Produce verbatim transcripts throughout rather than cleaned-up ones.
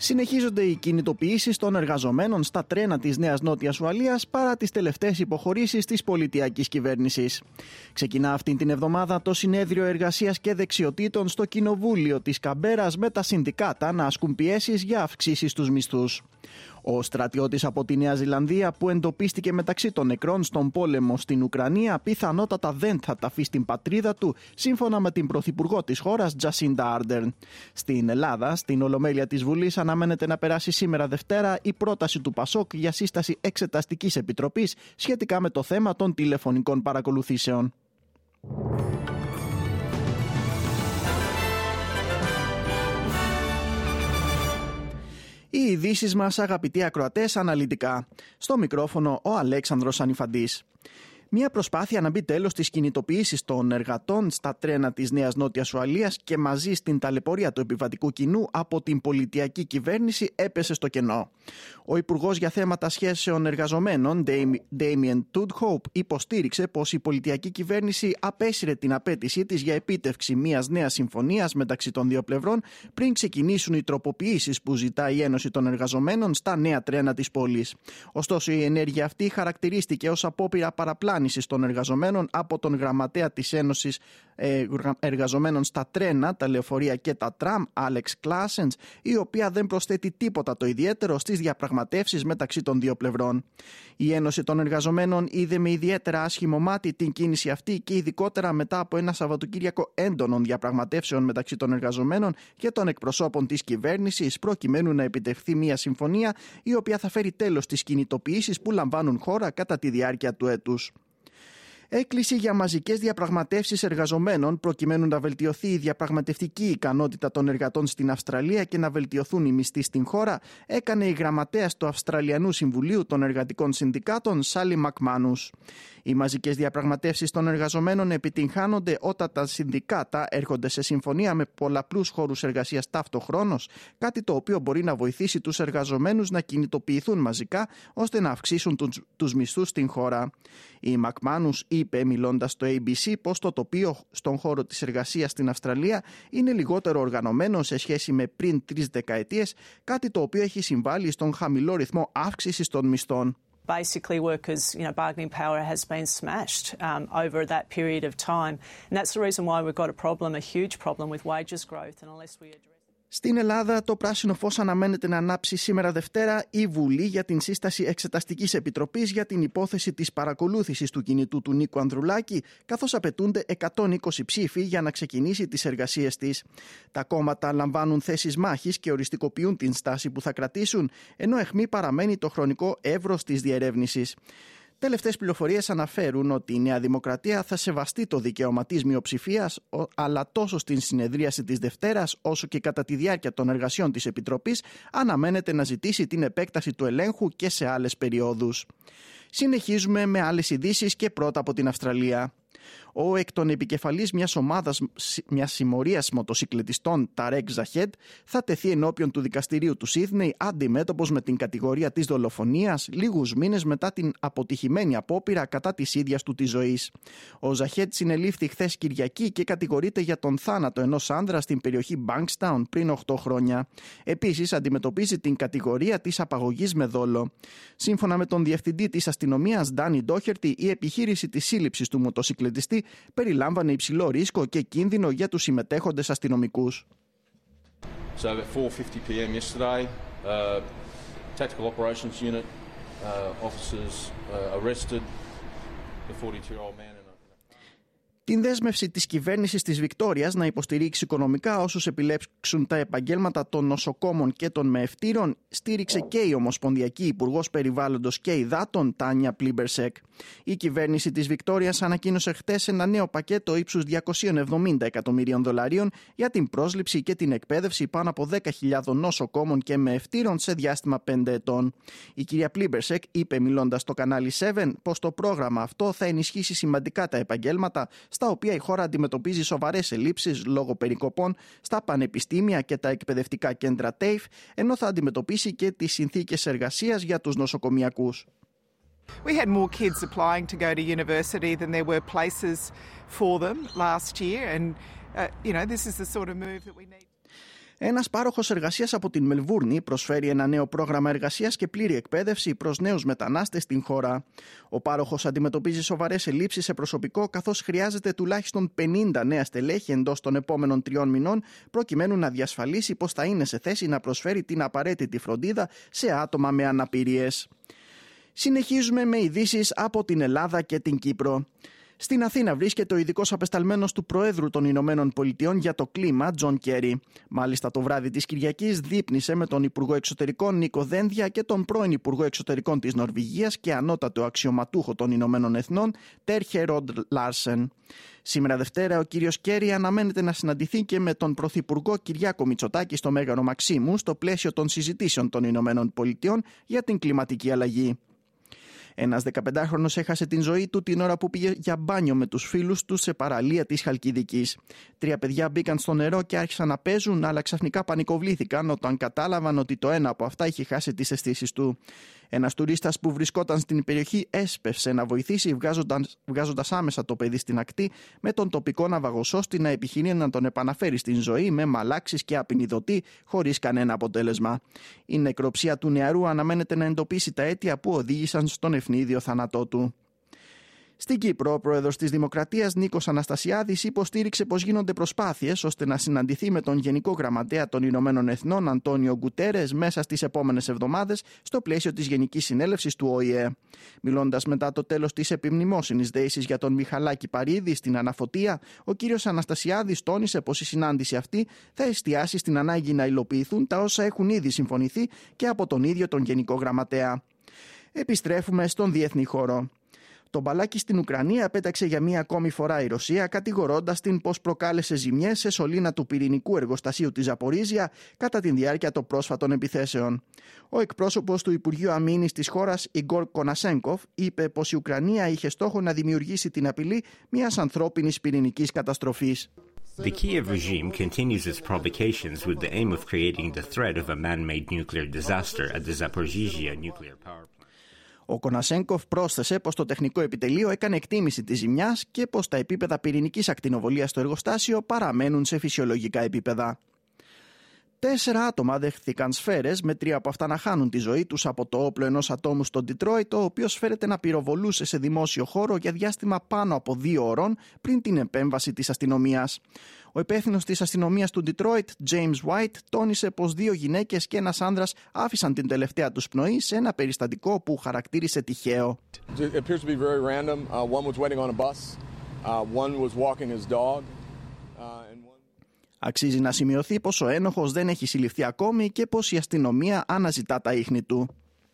Συνεχίζονται οι κινητοποιήσεις των εργαζομένων στα τρένα της Νέας Νότιας Ουαλίας παρά τις τελευταίες υποχωρήσεις της πολιτιακής κυβέρνησης. Ξεκινά αυτή την εβδομάδα το Συνέδριο Εργασίας και Δεξιοτήτων στο Κοινοβούλιο της Καμπέρας με τα συνδικάτα να ασκούν πιέσεις για αυξήσεις στους μισθούς. Ο στρατιώτης από τη Νέα Ζηλανδία που εντοπίστηκε μεταξύ των νεκρών στον πόλεμο στην Ουκρανία πιθανότατα δεν θα ταφεί στην πατρίδα του, σύμφωνα με την πρωθυπουργό της χώρας Τζασίντα Άρντερν. Στην Ελλάδα, στην Ολομέλεια της Βουλής αναμένεται να περάσει σήμερα Δευτέρα η πρόταση του Πασόκ για σύσταση εξεταστικής επιτροπής σχετικά με το θέμα των τηλεφωνικών παρακολουθήσεων. Οι ειδήσεις μας, αγαπητοί ακροατές, αναλυτικά. Στο μικρόφωνο ο Αλέξανδρος Ανιφαντής. Μια προσπάθεια να μπει τέλος στις κινητοποιήσεις των εργατών στα τρένα της Νέας Νότιας Ουαλίας και μαζί στην ταλαιπωρία του επιβατικού κοινού από την πολιτιακή κυβέρνηση έπεσε στο κενό. Ο Υπουργός για θέματα σχέσεων εργαζομένων, Damien Tudhope, υποστήριξε πως η πολιτιακή κυβέρνηση απέσυρε την απέτησή της για επίτευξη μιας νέας συμφωνίας μεταξύ των δύο πλευρών πριν ξεκινήσουν οι τροποποιήσεις που ζητά η Ένωση των Εργαζομένων στα νέα τρένα της πόλης. Ωστόσο, η ενέργεια αυτή χαρακτηρίστηκε ως απόπειρα παραπλάνησης των εργαζομένων από τον γραμματέα της Ένωσης Εργαζομένων στα τρένα, τα λεωφορεία και τα τραμ, Άλεξ Κλάσενς, η οποία δεν προσθέτει τίποτα το ιδιαίτερο στις διαπραγματεύσεις μεταξύ των δύο πλευρών. Η Ένωση των Εργαζομένων είδε με ιδιαίτερα άσχημο μάτι την κίνηση αυτή και ειδικότερα μετά από ένα Σαββατοκύριακο έντονων διαπραγματεύσεων μεταξύ των εργαζομένων και των εκπροσώπων της κυβέρνησης, προκειμένου να επιτευχθεί μια συμφωνία η οποία θα φέρει τέλος στις κινητοποιήσεις που λαμβάνουν χώρα κατά τη διάρκεια του έτους. Έκκληση για μαζικές διαπραγματεύσεις εργαζομένων προκειμένου να βελτιωθεί η διαπραγματευτική ικανότητα των εργατών στην Αυστραλία και να βελτιωθούν οι μισθοί στην χώρα έκανε η γραμματέας του Αυστραλιανού Συμβουλίου των Εργατικών Συνδικάτων, Σάλι Μακμάνους. Οι μαζικές διαπραγματεύσεις των εργαζομένων επιτυγχάνονται όταν τα συνδικάτα έρχονται σε συμφωνία με πολλαπλούς χώρους εργασίας ταυτοχρόνως, κάτι το οποίο μπορεί να βοηθήσει τους εργαζομένους να κινητοποιηθούν μαζικά ώστε να αυξήσουν τους, τους μισθούς στην χώρα. Η Μακμάνους είπε, μιλώντας στο έι μπι σι, πως το τοπίο στον χώρο της εργασίας στην Αυστραλία είναι λιγότερο οργανωμένο σε σχέση με πριν τρεις δεκαετίες, κάτι το οποίο έχει συμβάλει στον χαμηλό ρυθμό αύξησης των μισθών. Basically, workers, you know, bargaining power has been smashed um, over that period of time. And that's the reason why we've got a problem, a huge problem with wages growth. And unless we address... Στην Ελλάδα, το πράσινο φως αναμένεται να ανάψει σήμερα Δευτέρα η Βουλή για την σύσταση εξεταστικής επιτροπής για την υπόθεση της παρακολούθησης του κινητού του Νίκου Ανδρουλάκη, καθώς απαιτούνται εκατόν είκοσι ψήφοι για να ξεκινήσει τις εργασίες της. Τα κόμματα λαμβάνουν θέσεις μάχης και οριστικοποιούν την στάση που θα κρατήσουν, ενώ αιχμή παραμένει το χρονικό εύρος της διερεύνησης. Τελευταίες πληροφορίες αναφέρουν ότι η Νέα Δημοκρατία θα σεβαστεί το δικαίωμα της μειοψηφίας, αλλά τόσο στην συνεδρίαση της Δευτέρας όσο και κατά τη διάρκεια των εργασιών της Επιτροπής αναμένεται να ζητήσει την επέκταση του ελέγχου και σε άλλες περιόδους. Συνεχίζουμε με άλλες ειδήσεις και πρώτα από την Αυστραλία. Ο εκ των επικεφαλής μιας ομάδας μιας συμμορίας μοτοσυκλετιστών, Ταρέκ Ζαχέντ, θα τεθεί ενώπιον του δικαστηρίου του Σίδνεϊ αντιμέτωπος με την κατηγορία της δολοφονίας λίγους μήνες μετά την αποτυχημένη απόπειρα κατά της ίδιας του της ζωής. Ο Ζαχέντ συνελήφθη χθες Κυριακή και κατηγορείται για τον θάνατο ενός άνδρα στην περιοχή Bankstown πριν οκτώ χρόνια. Επίσης αντιμετωπίζει την κατηγορία της απαγωγής με δόλο. Σύμφωνα με τον διευθυντή της αστυνομίας Ντάνι Ντόχερτι, η επιχείρηση της σύλληψης του μοτοσυκλετιστή περιλάμβανε υψηλό ρίσκο και κίνδυνο για τους συμμετέχοντες αστυνομικούς. So at four fifty p m yesterday, uh, Tactical Operations Unit uh, officers uh, arrested the forty-two-year-old man. Την δέσμευση της κυβέρνησης της Βικτόριας να υποστηρίξει οικονομικά όσους επιλέξουν τα επαγγέλματα των νοσοκόμων και των μεευτήρων στήριξε και η Ομοσπονδιακή Υπουργός Περιβάλλοντος και Υδάτων, Τάνια Πλίμπερσεκ. Η κυβέρνηση της Βικτόριας ανακοίνωσε χτες ένα νέο πακέτο ύψους διακόσια εβδομήντα εκατομμυρίων δολαρίων για την πρόσληψη και την εκπαίδευση πάνω από δέκα χιλιάδων νοσοκόμων και μεευτήρων σε διάστημα πέντε ετών. Η κυρία Πλίμπερσεκ είπε, μιλώντας στο κανάλι επτά, πως το πρόγραμμα αυτό θα ενισχύσει σημαντικά τα επαγγέλματα στα οποία η χώρα αντιμετωπίζει σοβαρές ελλείψεις λόγω περικοπών στα πανεπιστήμια και τα εκπαιδευτικά κέντρα τέιφ, ενώ θα αντιμετωπίσει και τις συνθήκες εργασίας για τους νοσοκομιακούς. We had more kids applying to go to university than there were places for them last year, and uh, you know, this is the sort of move that we need. Ένας πάροχος εργασίας από την Μελβούρνη προσφέρει ένα νέο πρόγραμμα εργασίας και πλήρη εκπαίδευση προς νέους μετανάστες στην χώρα. Ο πάροχος αντιμετωπίζει σοβαρές ελλείψεις σε προσωπικό, καθώς χρειάζεται τουλάχιστον πενήντα νέα στελέχη εντός των επόμενων τριών μηνών, προκειμένου να διασφαλίσει πως θα είναι σε θέση να προσφέρει την απαραίτητη φροντίδα σε άτομα με αναπηρίες. Συνεχίζουμε με ειδήσεις από την Ελλάδα και την Κύπρο. Στην Αθήνα βρίσκεται ο ειδικός απεσταλμένος του Προέδρου των Ηνωμένων Πολιτειών για το κλίμα, Τζον Κέρι. Μάλιστα, το βράδυ της Κυριακής δείπνησε με τον Υπουργό Εξωτερικών Νίκο Δένδια και τον πρώην Υπουργό Εξωτερικών της Νορβηγίας και ανώτατο αξιωματούχο των Ηνωμένων Εθνών, Τέρχε Ροντ Λάρσεν. Σήμερα Δευτέρα, ο κύριος Κέρι αναμένεται να συναντηθεί και με τον Πρωθυπουργό Κυριάκο Μητσοτάκη στο Μέγαρο Μαξίμου, στο πλαίσιο των συζητήσεων των Ηνωμένων Πολιτειών για την κλιματική αλλαγή. Ένας δεκαπεντάχρονος έχασε την ζωή του την ώρα που πήγε για μπάνιο με τους φίλους του σε παραλία της Χαλκιδικής. Τρία παιδιά μπήκαν στο νερό και άρχισαν να παίζουν, αλλά ξαφνικά πανικοβλήθηκαν όταν κατάλαβαν ότι το ένα από αυτά είχε χάσει τις αισθήσεις του. Ένας τουρίστας που βρισκόταν στην περιοχή έσπευσε να βοηθήσει, βγάζοντας, βγάζοντας άμεσα το παιδί στην ακτή, με τον τοπικό ναυαγοσώστη να επιχειρεί να τον επαναφέρει στην ζωή με μαλάξεις και απεινιδωτή, χωρίς κανένα αποτέλεσμα. Η νεκροψία του νεαρού αναμένεται να εντοπίσει τα αίτια που οδήγησαν στον ευνίδιο θάνατό του. Στην Κύπρο, ο πρόεδρος της Δημοκρατίας Νίκος Αναστασιάδης υποστήριξε πως γίνονται προσπάθειες ώστε να συναντηθεί με τον Γενικό Γραμματέα των Ηνωμένων Εθνών Αντώνιο Γκουτέρες μέσα στις επόμενες εβδομάδες στο πλαίσιο της Γενικής Συνέλευσης του Ο Η Ε. Μιλώντας μετά το τέλος της επιμνημόσυνης δεήσης για τον Μιχαλάκη Παρίδη στην Αναφωτία, ο κύριος Αναστασιάδης τόνισε πως η συνάντηση αυτή θα εστιάσει στην ανάγκη να υλοποιηθούν τα όσα έχουν ήδη συμφωνηθεί και από τον ίδιο τον Γενικό Γραμματέα. Επιστρέφουμε στον διεθνή χώρο. Το μπαλάκι στην Ουκρανία πέταξε για μία ακόμη φορά η Ρωσία, κατηγορώντας την πως προκάλεσε ζημιές σε σωλήνα του πυρηνικού εργοστασίου της Ζαπορίζια κατά τη διάρκεια των πρόσφατων επιθέσεων. Ο εκπρόσωπος του Υπουργείου Αμήνης της χώρας, Ιγκόρ Κονασένκοφ, είπε πως η Ουκρανία είχε στόχο να δημιουργήσει την απειλή μιας ανθρώπινης πυρηνικής καταστροφής. The Kiev regime continues its provocations with the aim of creating the threat of a man-made nuclear disaster at the Zaporizhzhia nuclear power plant. Ο Κονασένκοφ πρόσθεσε πως το τεχνικό επιτελείο έκανε εκτίμηση της ζημιάς και πως τα επίπεδα πυρηνικής ακτινοβολίας στο εργοστάσιο παραμένουν σε φυσιολογικά επίπεδα. Τέσσερα άτομα δέχθηκαν σφαίρες, με τρία από αυτά να χάνουν τη ζωή τους από το όπλο ενός ατόμου στο Ντιτρόιτ, ο οποίος φέρεται να πυροβολούσε σε δημόσιο χώρο για διάστημα πάνω από δύο ώρων πριν την επέμβαση της αστυνομίας. Ο υπεύθυνος της αστυνομίας του Ντιτρόιτ, James White, τόνισε πως δύο γυναίκες και ένας άνδρας άφησαν την τελευταία τους πνοή σε ένα περιστατικό που χαρακτήρισε τυχαίο. Αξίζει να σημειωθεί πως ο ένοχος δεν έχει συλληφθεί ακόμη και πως η αστυνομία αναζητά τα ίχνη του.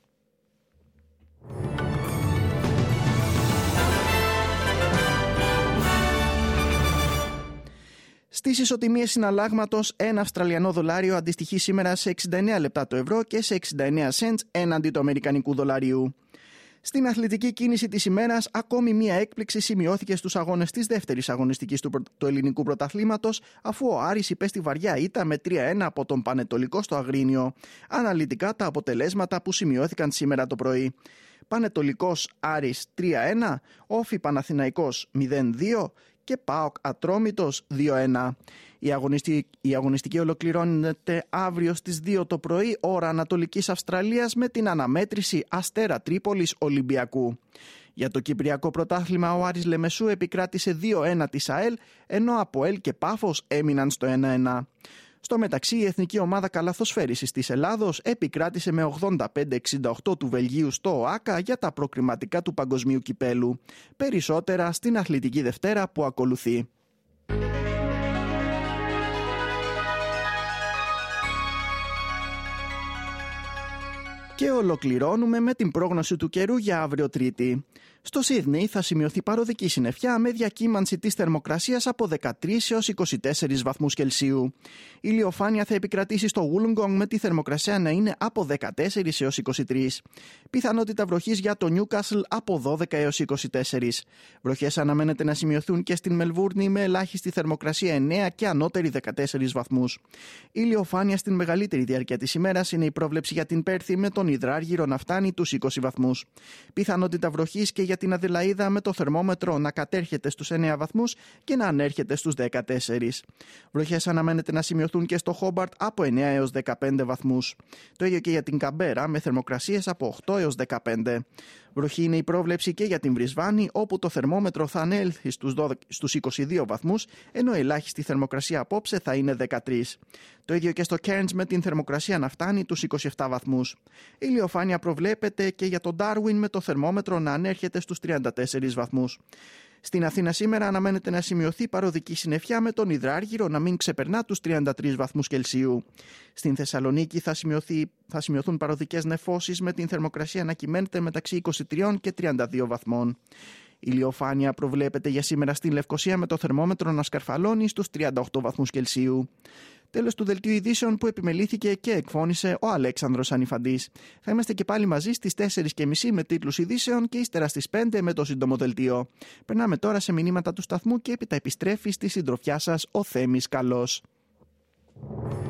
Στις ισοτιμίες συναλλάγματος, ένα Αυστραλιανό δολάριο αντιστοιχεί σήμερα σε εξήντα εννέα λεπτά το ευρώ και σε εξήντα εννέα σεντς έναντι του αμερικανικού δολαρίου. Στην αθλητική κίνηση της ημέρας, ακόμη μία έκπληξη σημειώθηκε στους αγώνες της δεύτερης αγωνιστικής του, του ελληνικού πρωταθλήματος, αφού ο Άρης υπέστη βαριά ήττα με τρία ένα από τον Πανετολικό στο Αγρίνιο. Αναλυτικά τα αποτελέσματα που σημειώθηκαν σήμερα το πρωί. Πανετολικός Άρης τρία ένα, Όφη Παναθηναϊκός μηδέν δύο και ΠΑΟΚ Ατρόμητος δύο ένα. Η αγωνιστική, η αγωνιστική ολοκληρώνεται αύριο στις δύο το πρωί, ώρα Ανατολικής Αυστραλίας, με την αναμέτρηση Αστέρα Τρίπολης Ολυμπιακού. Για το Κυπριακό Πρωτάθλημα, ο Άρης Λεμεσού επικράτησε δύο ένα της ΑΕΛ, ενώ ΑΠΟΕΛ και Πάφος έμειναν στο ένα ένα. Στο μεταξύ, η Εθνική Ομάδα Καλαθοσφαίρισης της Ελλάδος επικράτησε με ογδόντα πέντε εξήντα οκτώ του Βελγίου στο ΟΑΚΑ για τα προκριματικά του Παγκοσμίου Κυπέλου. Περισσότερα στην Αθλητική Δευτέρα που ακολουθεί. Και ολοκληρώνουμε με την πρόγνωση του καιρού για αύριο Τρίτη. Στο Σίδνεϊ θα σημειωθεί παροδική συννεφιά με διακύμανση της θερμοκρασίας από δεκατρείς έως είκοσι τέσσερις βαθμούς Κελσίου. Η ηλιοφάνεια θα επικρατήσει στο Wollongong με τη θερμοκρασία να είναι από δεκατέσσερις έως είκοσι τρεις. Πιθανότητα βροχής για το Νιούκασλ από δώδεκα έως είκοσι τέσσερα. Βροχές αναμένεται να σημειωθούν και στην Μελβούρνη με ελάχιστη θερμοκρασία εννέα και ανώτερη δεκατέσσερις βαθμούς. Η ηλιοφάνεια στην μεγαλύτερη διάρκεια της ημέρας είναι η πρόβλεψη για την Πέρθη με τον τον Υδράργυρο να φτάνει τους είκοσι βαθμούς. Πιθανότητα βροχής και για την Αδελαΐδα, με το θερμόμετρο να κατέρχεται στους εννέα βαθμούς και να ανέρχεται στους δεκατέσσερις. Βροχές αναμένεται να σημειωθούν και στο Χόμπαρτ από εννέα έως δεκαπέντε βαθμούς. Το ίδιο και για την Καμπέρα, με θερμοκρασίες από οκτώ έως δεκαπέντε. Βροχή είναι η πρόβλεψη και για την Μπρισβάνη, όπου το θερμόμετρο θα ανέλθει στους, δώδεκα, στους είκοσι δύο βαθμούς, ενώ η ελάχιστη θερμοκρασία απόψε θα είναι δεκατρείς. Το ίδιο και στο Κέρνς, με την θερμοκρασία να φτάνει τους είκοσι επτά βαθμούς. Η ηλιοφάνεια προβλέπεται και για τον Ντάρουιν, με το θερμόμετρο να ανέρχεται στους τριάντα τέσσερις βαθμούς. Στην Αθήνα σήμερα αναμένεται να σημειωθεί παροδική συννεφιά, με τον Υδράργυρο να μην ξεπερνά τους τριάντα τρεις βαθμούς Κελσίου. Στην Θεσσαλονίκη θα, σημειωθεί, θα σημειωθούν παροδικές νεφώσεις, με την θερμοκρασία να κυμαίνεται μεταξύ είκοσι τρία και τριάντα δύο βαθμών. Η ηλιοφάνεια προβλέπεται για σήμερα στην Λευκοσία, με το θερμόμετρο να σκαρφαλώνει στους τριάντα οκτώ βαθμούς Κελσίου. Τέλος του δελτίου ειδήσεων, που επιμελήθηκε και εκφώνησε ο Αλέξανδρος Ανιφαντής. Θα είμαστε και πάλι μαζί στις τέσσερις και μισή με τίτλους ειδήσεων και ύστερα στις πέντε με το σύντομο δελτίο. Περνάμε τώρα σε μηνύματα του σταθμού και έπειτα επιστρέφει στη συντροφιά σας ο Θέμης Καλός.